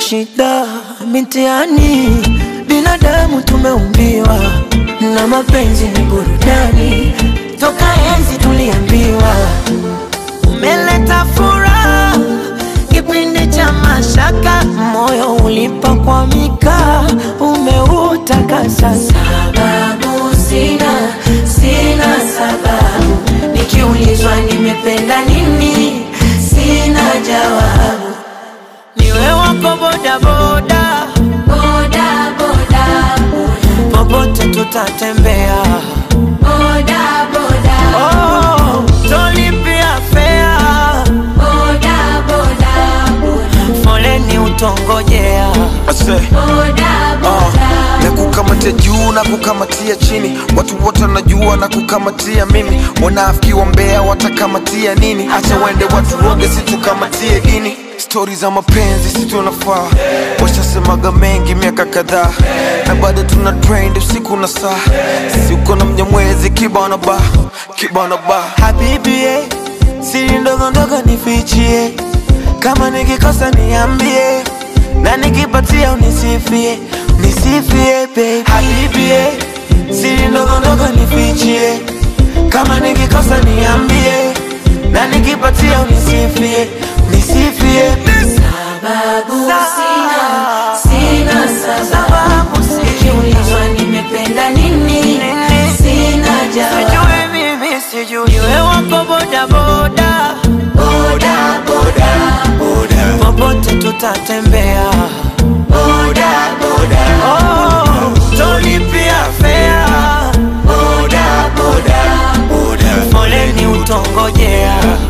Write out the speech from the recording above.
shida mitiani, binadamu tumeumbiwa na mapenzi ni burudani, toka enzi tuliambiwa. Umeleta furaha kipindi cha mashaka, moyo ulipakwamika, umeutakasa. Sababu sina sababu, nikiulizwa nimependa nini sina jawabu. Niwe wako boda boda, boda boda, popote tutatembea, boda boda, oh, tolipia fea, boda boda, foleni utongojea, boda boda. Nakukamatia juu na kukamatia chini, watu wote wanajua na kukamatia mimi. Wanafiki wa mbea watakamatia nini? Acha wende watu roge situkamatie dini. Stories za mapenzi si tunafaa, washasemaga mengi miaka kadhaa, na bado tuna trend usiku na saa. Sisi uko na Mnyamwezi kibana ba, kibana ba. Habibi siri ndogo ndogo nifichie, kama nikikosa niambie, na nikipatia unisifie, nisifie baby. Habibi siri ndogo ndogo nifichie, kama nikikosa niambie, na nikipatia unisifie, nisifie. Sababu sina sababu, nikiulizwa nimependa nini sina jawabu. Sijui mimi sijui. Niwe wako boda boda, boda boda, popote tutatembea, boda boda, oh, tolipia fea, boda boda, foleni utongojea.